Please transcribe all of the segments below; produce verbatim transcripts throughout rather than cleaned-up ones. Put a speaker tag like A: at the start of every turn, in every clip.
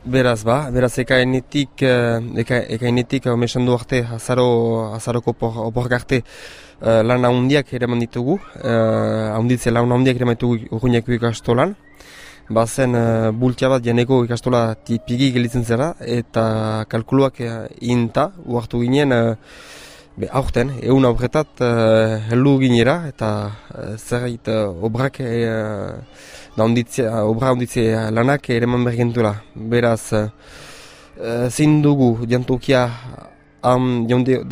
A: Beraz ba, beraz ekainetik, eka, ekainetik omesan du arte, azaro, azaroko oporrak arte uh, lan ahondiak eraman ditugu, uh, ahonditze lan ahondiak eraman ditugu urruñeko ikastolan. Bazen uh, bultia bat janeko ikastola tipigi gelitzen zera, eta kalkuluak uh, inta, uartu ginen, uh, be, aurten, egun aurretat uh, heldu ginera, eta uh, zerrait uh, obrak uh, da onditze, obra onditze lanak eraman bergentuela. Beraz, uh, zein dugu jantokia um,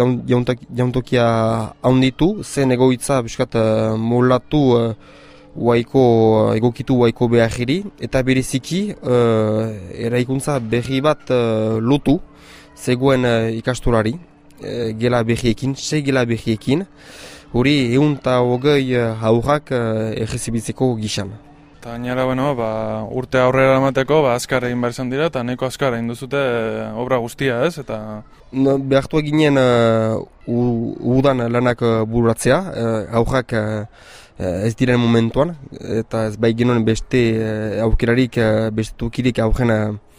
A: jantokia handitu, zen egoitza biskat uh, molatu uh, Waiko, egokitu waiko beharri, eta bereziki uh, eraikuntza berri bat uh, lotu zegoen uh, ikastolari, uh, gela berriekin, sei gela berriekin, hori egun eta hogei uh, aurrak uh, errezibitzeko gixan.
B: Eta gainera, bueno, ba, urte aurrera emateko, ba, azkar egin behar izan dira, eta neko azkar egin duzute e, obra guztia, ez? Eta...
A: No, behartu eginen uh, udan lanak uh, bururatzea, uh, aurrak uh, ez diren momentuan, eta ez bai genuen beste uh, aukerarik, uh, beste tukirik aurren,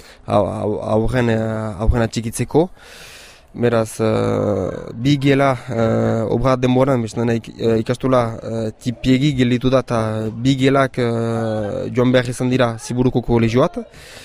A: aurren, aurren atxikitzeko. Beraz, uh, bi gela uh, obra denboran, bestan ikastola uh, tipiegi gelditu da, eta bi gelak uh, joan behar izan dira Ziburuko kolegioat,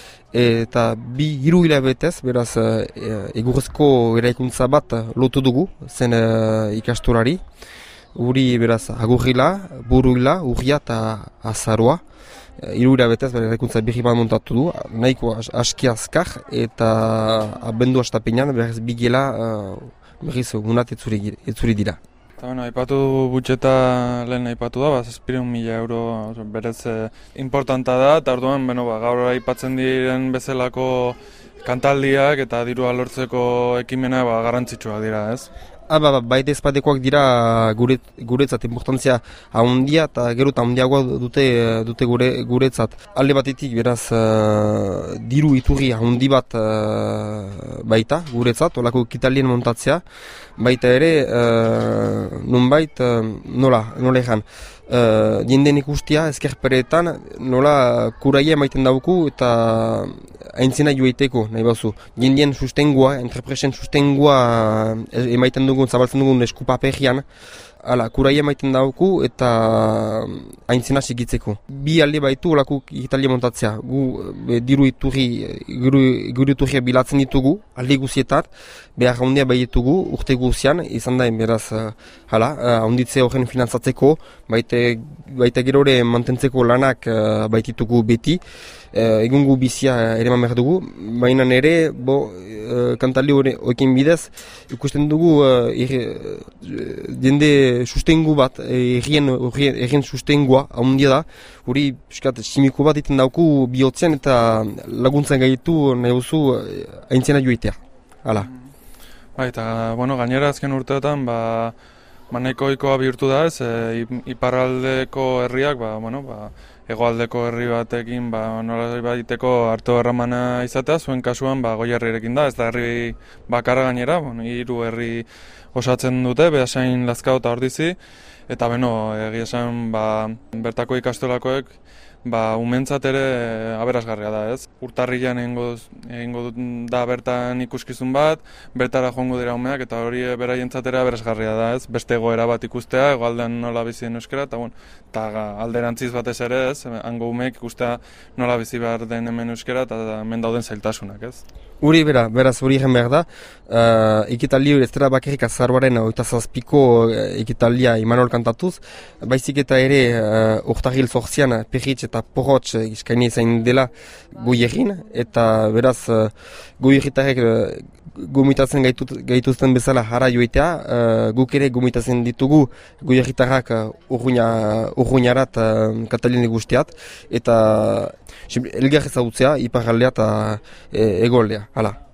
A: eta bi hiru hilabetez, beraz, uh, egurrezko eraikuntza bat lotu dugu, zen uh, ikastolari. Uri beraz, agurrila, buruila, urria eta azaroa. Hiru hilabetez, bere eraikuntza berri bat montatu du, nahiko aski azkar, eta abendu astapenean, berez bigela, uh, berriz unat etzuri dira.
B: Eta bueno, aipatu budjeta lehen aipatu da, ba, zazpiehun mila euro berez eh, importanta da, eta orduan, bueno, ba, gaur aipatzen diren bezalako kantaldiak eta dirua lortzeko ekimena ba, garrantzitsua dira, ez?
A: Ah, ba, ba, baita ezpatekoak dira gure, guretzat importantzia ahondia eta gero eta ahondiagoa dute, dute gure, guretzat. Alde batetik beraz uh, diru iturri ahondi bat uh, baita guretzat, olako kitalien montatzea, baita ere uh, nonbait uh, nola, nola egan. Uh, jenden ikustia ezkerperetan nola kuraia emaiten dauku eta aintzena joiteko nahi bazu. Jendien sustengua, entrepresen sustengua emaiten dugun, zabaltzen dugun eskupapegian, ala, kuraia emaiten dauku eta aintzena segitzeko. Bi alde baitu olako italia montatzea. Gu be, diru iturri, guru iturria bilatzen ditugu, alde guzietat, behar handia bai ditugu, urte guzian, izan da, beraz, hala, handitze horren finantzatzeko, baita, baita gerore mantentzeko lanak baititugu beti, egungu bizia ere behar dugu, baina nire, bo, kantaldi horrekin bidez, ikusten dugu jende sustengu bat, errien sustengua, handia da, hori simiko bat iten dauku bihotzen eta laguntzen gaitu nahi duzu aintzena joitea. Hala.
B: Ba, eta, bueno, gainera azken urteetan, ba, nahiko ohikoa bihurtu da ez, e, iparraldeko herriak, ba, bueno, ba, hegoaldeko herri batekin, ba, nola baiteko hartu erramana izatea, zuen kasuan, ba, Goierrirekin da, ez da herri bakarra gainera, bueno, hiru herri osatzen dute, Beasain, Lazkao eta Ordizi, eta beno, egia esan, ba, bertako ikastolakoek, ba, umentzat ere aberasgarria da, ez? Urtarrilan egingo, egingo da bertan ikuskizun bat, bertara joango dira umeak, eta hori beraientzat ere aberasgarria da, ez? Beste egoera bat ikustea, egoaldean nola bizi den euskara, eta, bueno, eta alderantziz batez ere, ez? Hango umeek ikustea nola bizi behar den hemen euskara, eta hemen dauden zailtasunak, ez?
A: Uri, bera, beraz, hori egin behar da, uh, ekitaldi ez dira bakarrik azaroaren oita zazpiko ekitaldia Imanol kantatuz, baizik eta ere uh, urtarril zortzian perritx eta porrotx izkaini zain dela Goierrin, eta beraz uh, Goierritarek uh, gomitatzen gaitut, gaituzten bezala jara joitea, uh, guk ere gomitatzen ditugu Goierritarrak uh, urruñarat uh, katalini guztiat, eta elgar ezagutzea, iparraldea eta e, egoaldea. Hala.